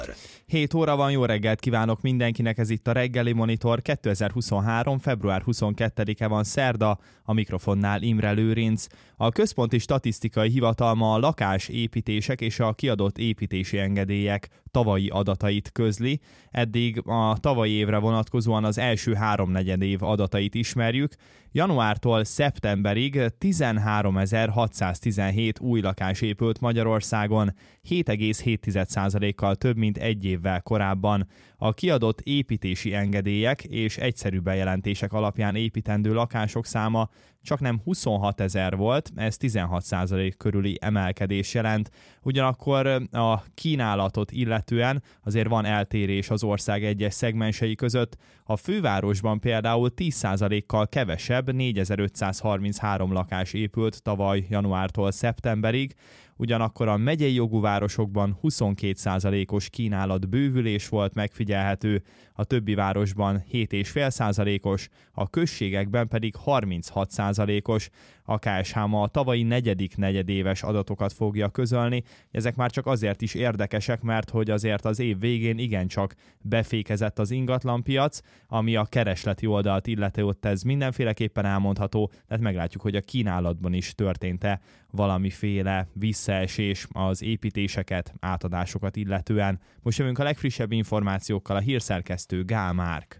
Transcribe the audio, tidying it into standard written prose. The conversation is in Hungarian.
7 óra van, jó reggelt kívánok mindenkinek, ez itt a Reggeli Monitor, 2023. február 22-e van szerda, a mikrofonnál Imre Lőrinc. A Központi Statisztikai Hivatal ma a lakásépítések és a kiadott építési engedélyek tavalyi adatait közli. Eddig a tavalyi évre vonatkozóan az első háromnegyed év adatait ismerjük. Januártól szeptemberig 13.617 új lakás épült Magyarországon, 7,7%-kal több, mint egy évvel korábban. A kiadott építési engedélyek és egyszerű bejelentések alapján építendő lakások száma csaknem 26 000 volt, ez 16% körüli emelkedés jelent. Ugyanakkor a kínálatot illetően azért van eltérés az ország egyes szegmensei között. A fővárosban például 10%-kal kevesebb, 4533 lakás épült tavaly januártól szeptemberig, ugyanakkor a megyei jogú városokban 22%-os kínálat bővülés volt megfigyelhető, a többi városban 7,5%-os, a községekben pedig 36%-os. A KSH ma a tavalyi negyedik negyedéves adatokat fogja közölni. Ezek már csak azért is érdekesek, mert hogy azért az év végén igencsak befékezett az ingatlanpiac, ami a keresleti oldalt illeti, ott ez mindenféleképpen elmondható, tehát meglátjuk, hogy a kínálatban is történt-e valamiféle visszaesés az építéseket, átadásokat illetően. Most jövünk a legfrissebb információkkal, a hírszerkesztő Gál Márk.